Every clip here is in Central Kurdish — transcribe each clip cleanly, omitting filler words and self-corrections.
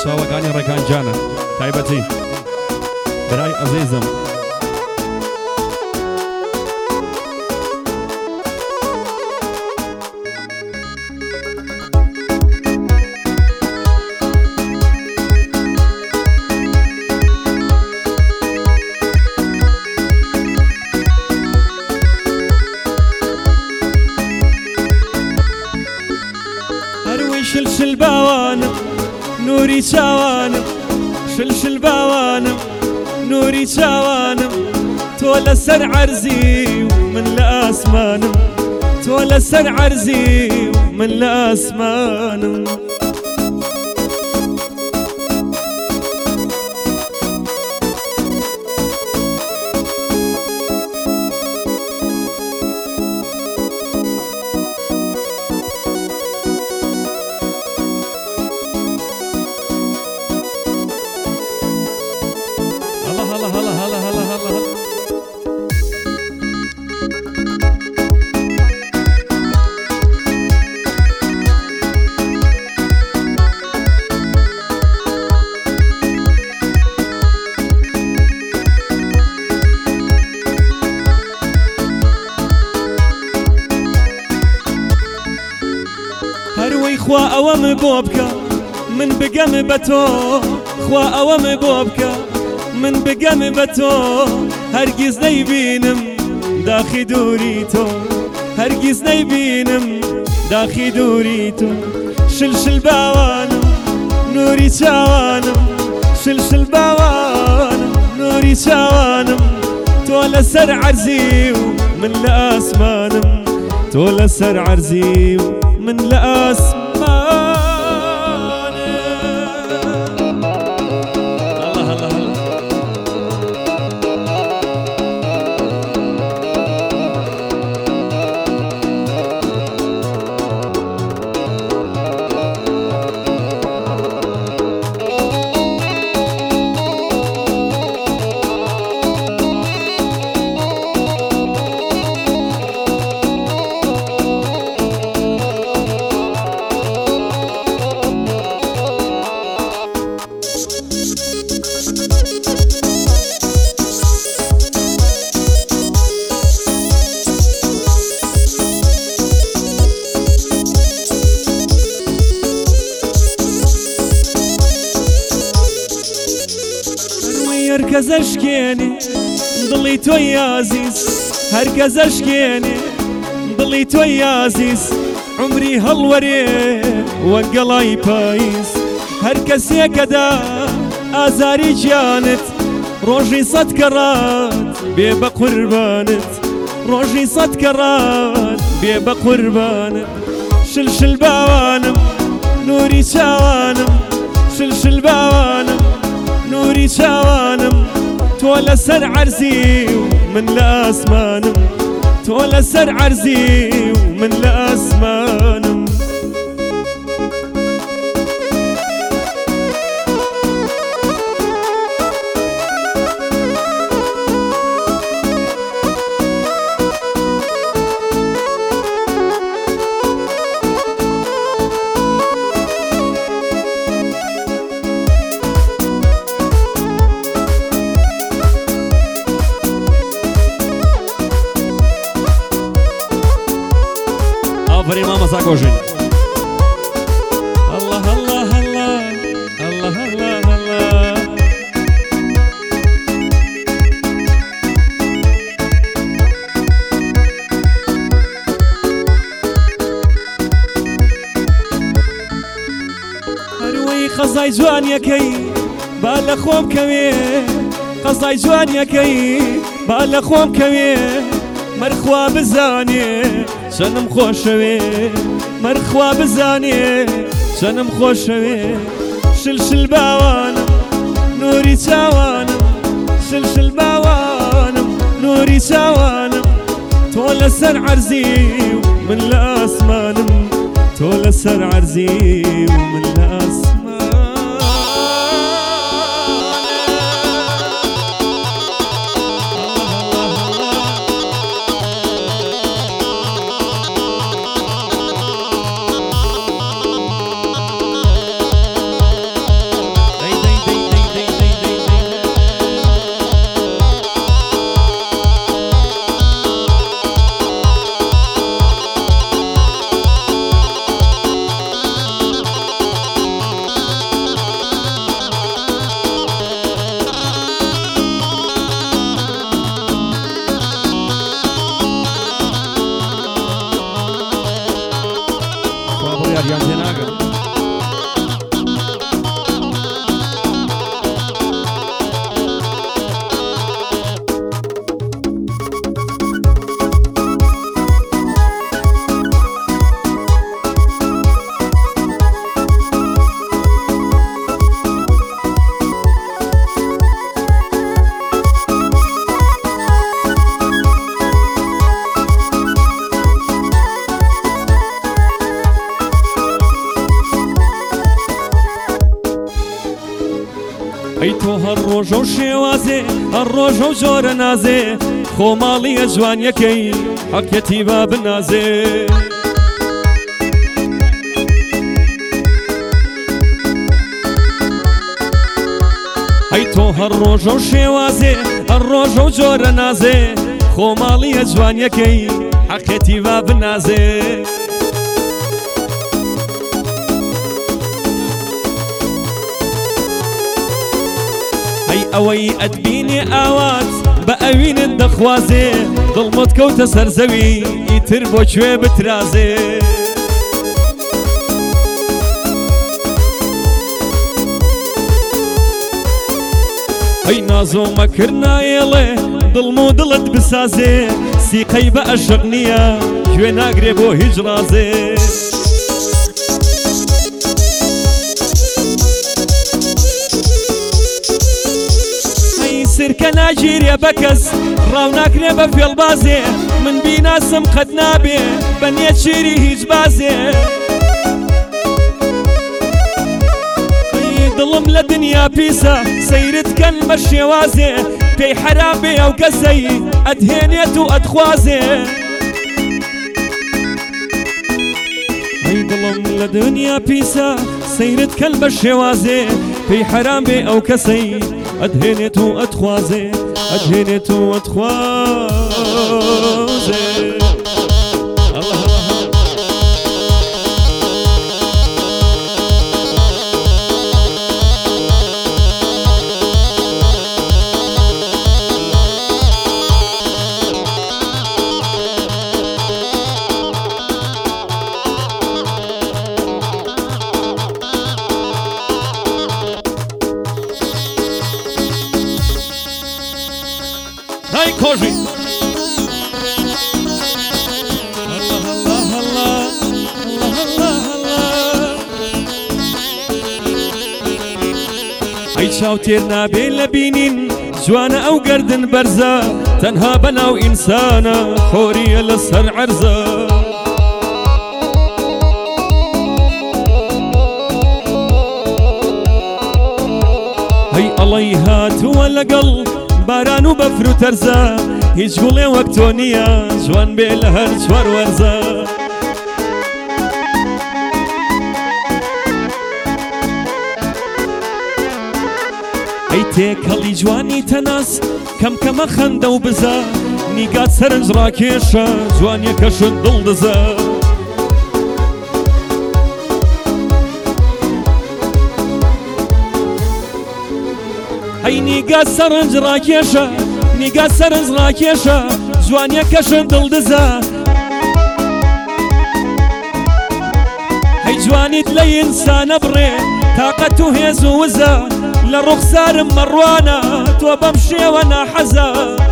چاوەکانی ڕێکان جانە تایبەتی برای عەزیزم شلشل باوانم نوری چاوانم شلشل باوانم نوری چاوانم تۆ لەسەر عەرزی و من لە ئاسمانم تۆ لەسەر عەرزی و من لە ئاسمانم خوا ئەوەم بۆ بکە من بگەم بە تۆ خوا ئەوەم بۆ بکە من بگەم بە تۆ هەرگیز نەیبینم داخی دووری تۆ هەرگیز نەیبینم داخی دووری تۆ شلشل باوانم نوری چاوانم شلشل باوانم نوری چاوانم تۆ لەسەر عەرزی و من لە ئاسمانم تۆ لەسەر عەرزی و من لە ئاسمانم هەرکەس ئەشکێنێ دڵی تۆی عەزیز هەرکەس ئەشکێنێ دڵی تۆی عەزیز عومری هەڵوەرێ وەک گەڵای پاییز هەر کەسێکەدا ئازاری گیانت ڕۆژی سەد کەڕات بێ بە قوربانت ڕۆژی سەد کەڕات بێ بە قوربانت شلشل باوانم نوری چاوانم شلشل باوانم نوری چاوانم تۆ لەسەر عەرزی و من لە ئاسمانم تۆ لەسەر عەرزی و من لە ئاسمانم آفرین ماما ساکۆژین الله الله الله الله الله الله هەروەی قەزای جوانیەکەی با لە خۆم کەوێ قەزای جوانیەکەی با لە خۆم کەوێ مەرخوا بزانێ چەنم خۆشەوێ مەرخوا بزانێ چەنم خۆشەوێ شلشل باوانم نوری چاوانم شلشل باوانم نوری چاوانم تۆ لەسەر عەرزی و من لە ئاسمانم تۆ لەسەر عەرزی و من لە ئاسمان هەی تۆ هەر ڕۆژە و شێوازێ هەر ڕۆژە و جۆرە نازێ خۆماڵیە جوانیەکەی حەقەتی با بنازێ هەی تۆ هەر ڕۆژە و شێوازێ هەر ڕۆژە و جۆرە نازێ خۆماڵیە جوانیەکەی حەقەتی با بنازێ هەی ئەوەی ئەتبینێ ئاوات بە ئەوینت دەخوازێ دڵمت کەوتە سەرزەوی ئیتر بۆکوێ بترازێ هەی نازۆ مەکرد نایێڵێ دڵم و دڵت بسازێ سیقەی بە عەشق نییە کوێ ناگرێ بۆ هیچ ڕازێ سرکە ناگیرێ بە کەس ڕاو ناکرێ بە فێڵبازێ من بیناسم قەت نابێ بە نێچیری هیچ بازێ دڵم لە دنیا پیسە سەیرت کەن بە شێوازێ پێی حەرابێ ئەو کەسەی ئەدهێنێت و ئەدخوازێ هەی دڵم لە دنیا پیسە سەیرت کەن بە شێوازێ پێی حەرامێ ئەو کەسەی ئەدهێنێت و ئەدخوازێ ئەدهێنێت و ئەدخوازێ هاي كوجي الله الله الله الله الله الله هاي شاوتير نابي لبينين جوانا او قردن برزا تنها بناو انسانا حورية لسر عرزا هاي الله هات ولا قلب باران و بەفر و تەرزە هیچ گوڵێ وەک تۆ نییە جوان بێ لە هەر چوار وەرزە ئەی تێکەڵی جوانی تەناس کەم کەمە خەندە و بزە نیگات سەرنج ڕاکێشە جوانیەکەشت دڵ دزە هەی نیگات سەرنج ڕاکێشە نیگات سەرنج ڕاکێشە جوانیەکەشت دڵ دزە هەی جوانیت لە ئینسانە بڕێ تاقەت و هێز و وزە لە ڕوخسارم مەڕوانە تۆ بەم شێوە ناحەزە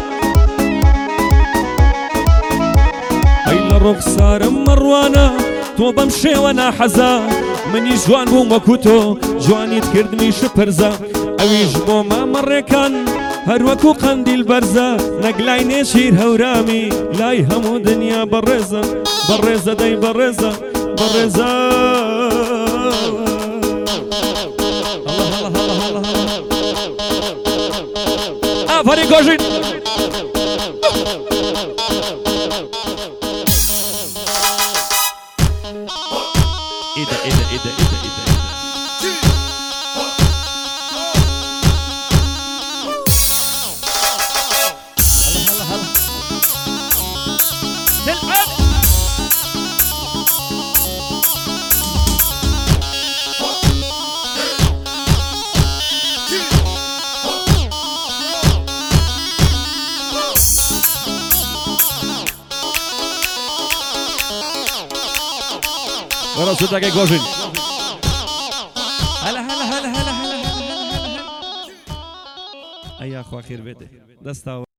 هەی لە ڕوخسارم مەڕوانە تۆ بەم شێوە ناحەزە منی جوان بووم وەکو تۆ جوانیت کردنی شپرزە ئەویش بۆ مامەڕێکان هەروەکو قەندیل بەرزە نەگلای نێشیر هەورامی لای هەموو دنیا بەڕێزە بەڕێزە دەی بەڕێزە بەڕێزە ئافەری گۆژین ئیدە ئیدە ئیدە ئیدە ئیدە ورا صوتك يا جوجل هلا هلا هلا هلا هلا هلا أي أخو أخير بيته دستا